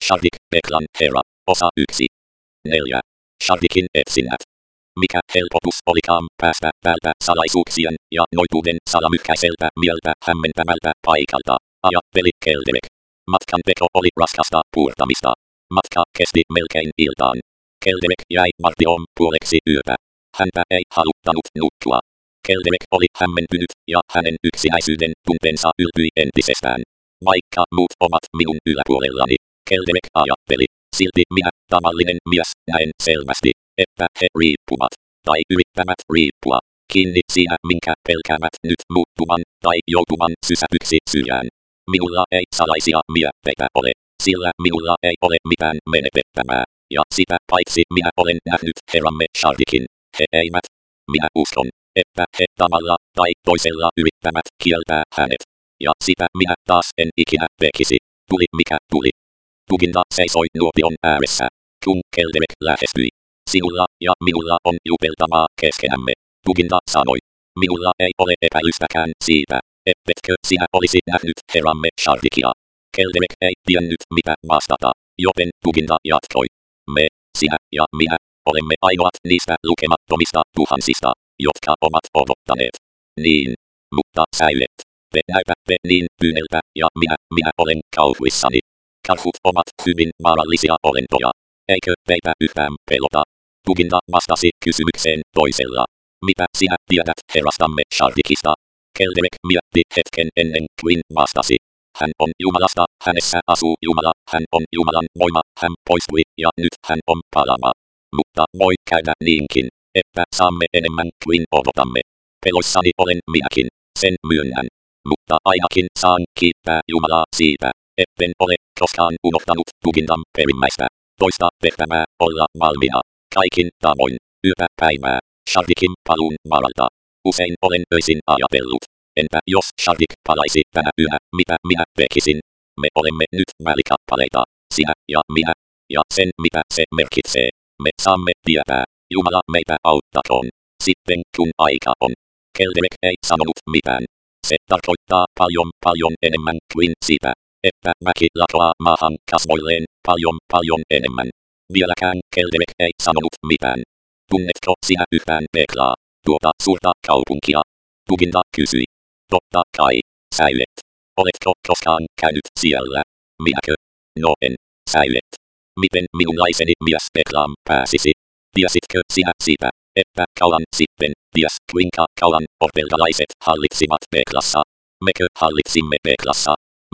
Shardik, Peklan herra, osa 1. 4. Shardikin etsinnät. Mikä helpotus olikaan päästä päältä salaisuuksien ja noituuden salamyhkäiseltä mieltä hämmentämältä paikalta, ajatteli Kelderek. Matkan teko oli raskasta puurtamista. Matka kesti melkein iltaan. Kelderek jäi vartion puoleksi yötä. Häntä ei haluttanut nukkua. Kelderek oli hämmentynyt ja hänen yksinäisyyden tunteensa yltyi entisestään. Vaikka muut ovat minun yläpuolellani, Kelderek ajatteli, silti minä, tavallinen mies, näen selvästi, että he riippuvat, tai yrittävät riippua, kiinni siinä minkä pelkäävät nyt muuttuvan, tai joutuvan sysätyksi syrjään. Minulla ei salaisia mietteitä ole, sillä minulla ei ole mitään menetettävää, ja sitä paitsi minä olen nähnyt herramme Shardikin. He eivät. Minä uskon, että he tavalla tai toisella yrittävät kieltää hänet. Ja sitä minä taas en ikinä tekisi. Tuli mikä tuli. Tuginda seisoi nuotion ääressä, kun Kelderek lähestyi. Sinulla ja minulla on juteltavaa keskenämme. Tuginda sanoi. Minulla ei ole epäilystäkään siitä, ettetkö sinä olisi nähnyt herramme Shardikia. Kelderek ei tiennyt mitä vastata, joten Tuginda jatkoi. Me, sinä ja minä, olemme ainoat niistä lukemattomista tuhansista, jotka ovat odottaneet. Niin, mutta säilet. Te näytätte niin tyyneltä ja minä olen kauhuissani. Karhut ovat hyvin vaarallisia olentoja. Eikö teitä yhtään pelota? Tuginda vastasi kysymykseen toisella. Mitä sinä tiedät herrastamme Shardikista? Kelderek mietti hetken ennen kuin vastasi. Hän on Jumalasta, hänessä asuu Jumala, hän on Jumalan voima, hän poistui ja nyt hän on palava. Mutta voi käydä niinkin, että saamme enemmän kuin odotamme. Peloissani olen minäkin, sen myönnän. Mutta ainakin saan kiittää Jumalaa siitä, etten ole koskaan unohtanut Tugindan perimmäistä. Toista tehtävää olla valmiina, kaikin tavoin, yötä päivää, Shardikin paluun varalta. Usein olen öisin ajatellut, entä jos Shardik palaisi tänä yönä, mitä minä tekisin? Me olemme nyt välikappaleita, sinä ja minä, ja sen mitä se merkitsee. Me saamme tietää, Jumala meitä auttakoon, sitten kun aika on. Kelderek ei sanonut mitään. Se tarkoittaa paljon enemmän kuin sitä, että väki lakoaa maahan kasvoilleen paljon enemmän. Vieläkään Kelderek ei sanonut mitään. Tunnetko sinä yhtään Peklaa, tuota suurta kaupunkia? Tuginda kysyi. Totta kai, säilet. Oletko koskaan käynyt siellä? Minäkö? No en, säilet. Miten minunlaiseni mies Peklaan pääsisi? Tiesitkö sinä siitä, että kauan sitten, ties kuinka kauan orpeltalaiset hallitsivat Peklassa? Mekö hallitsimme Peklassa?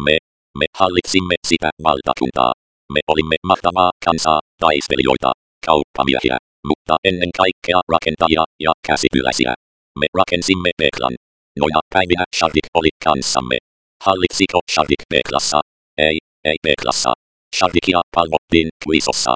Me hallitsimme sitä valtakuntaa. Me olimme mahtavaa kansaa, taistelijoita, kauppamiehiä, mutta ennen kaikkea rakentajia ja käsityöläisiä. Me rakensimme Peklan. Noina päivinä Shardik oli kanssamme. Hallitsiko Shardik Peklassa? Ei Peklassa. Shardikia palvottiin Kuisossa.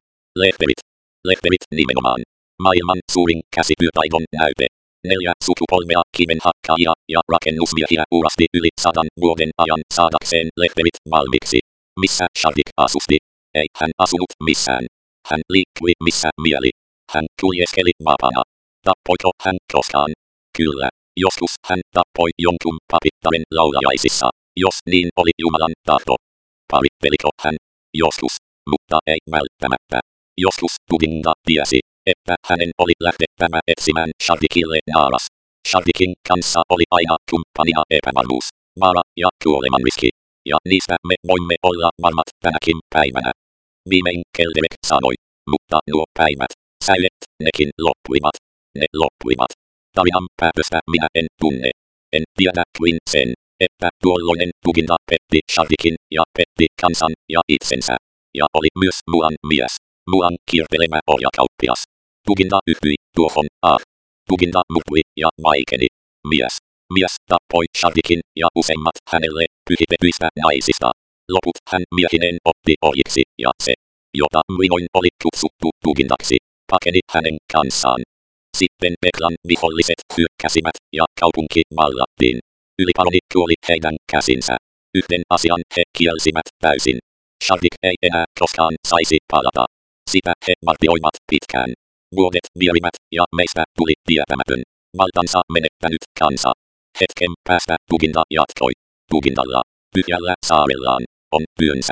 Lehverit nimenomaan. Maailman suurin käsityötaidon näyte. 4 sukupolvea kivenhakkaajia ja rakennusmiehiä uurasti yli 100 vuoden ajan saadakseen lehverit valmiiksi. Missä Shardik asusti? Ei hän asunut missään. Hän liikkui missä mieli. Hän kuljeskeli vapaana. Tappoiko hän koskaan? Kyllä. Joskus hän tappoi jonkun papittaren laulajaisissa, jos niin oli Jumalan tahto. Paritteliko hän? Joskus, mutta ei välttämättä. Joskus Tuginda tiesi, että hänen oli lähdettävä etsimään Shardikille naaras. Shardikin kanssa oli aina kumppania epävarmuus, vaara ja kuolemanriski. Ja niistä me voimme olla varmat tänäkin päivänä. Viimein Kelderek sanoi, mutta nuo päivät, säilet, nekin loppuivat. Ne loppuivat. Tarinan päätöstä minä en tunne. En tiedä kuin sen, että tuolloinen Tuginda petti Shardikin ja petti kansan ja itsensä. Ja oli myös Muan mies. Muan kiertelemä orjakauppias. Tuginda yhtyi tuohon Tuginda muuttui ja vaikeni. Mies tappoi Shardikin ja useimmat hänelle pyhitetyistä naisista. Loput hän miehineen otti orjiksi ja se, jota muinoin oli kutsuttu Tugindaksi, pakeni hänen kanssaan. Sitten Peklan viholliset hyökkäsivät ja kaupunki vallattiin. Yliparoni kuoli heidän käsinsä. Yhden asian he kielsivät täysin. Shardik ei enää koskaan saisi palata. Sitä he vartioivat pitkään. Vuodet vierivät ja meistä tuli tietämätön, valtansa menettänyt kansa. Hetken päästä Tuginda jatkoi. Tugindalla, tyhjällä saarellaan, on työnsä.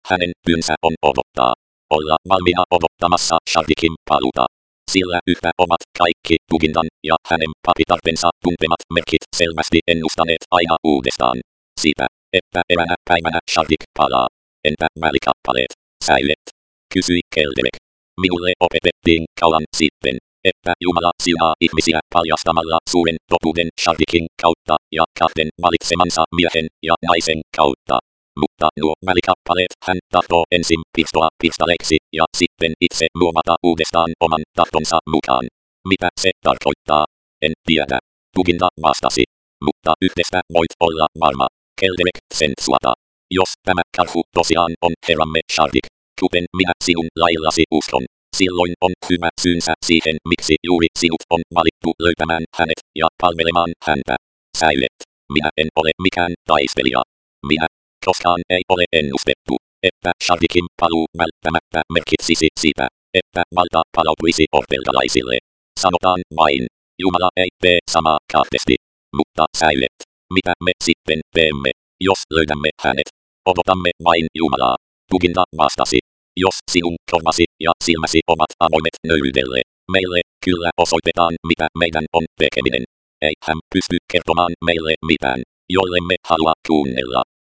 hänen pynsä on odottaa. Olla valmiina odottamassa Shardikin paluuta. Sillä yhtä ovat kaikki Tugindan ja hänen papitarpensa tuntemat merkit selvästi ennustaneet aina uudestaan. Siitä, että eräänä päivänä Shardik palaa. Entä välikappaleet, säilet? Kysyi Kelderek. Minulle opetettiin kauan sitten, että Jumala siunaa ihmisiä paljastamalla suuren totuuden Shardikin kautta ja kahden valitsemansa miehen ja naisen kautta. Mutta nuo välikappaleet hän tahtoo ensin pistoa pistaleeksi ja sitten itse muovata uudestaan oman tahtonsa mukaan. Mitä se tarkoittaa? En tiedä. Tuginda vastasi. Mutta yhdestä voit olla varma. Kelderek sen suota. Jos tämä karhu tosiaan on herramme Shardik, kuten minä sinun laillasi uskon, silloin on hyvä syynsä siihen, miksi juuri sinut on valittu löytämään hänet ja palvelemaan häntä. Säilet. Minä en ole mikään taistelija. Minä koskaan ei ole ennustettu, että Shardikin paluu välttämättä merkitsisi sitä, että valta palautuisi orpeltalaisille. Sanotaan vain, Jumala ei tee samaa kahdesti. Mutta säilet. Mitä me sitten teemme, jos löydämme hänet? Odotamme vain Jumalaa. Tuginda vastasi. Jos sinun korvasi ja silmäsi ovat avoimet nöyryydelle, meille kyllä osoitetaan mitä meidän on tekeminen. Ei hän pysty kertomaan meille mitään, jollemme halua kuunnella.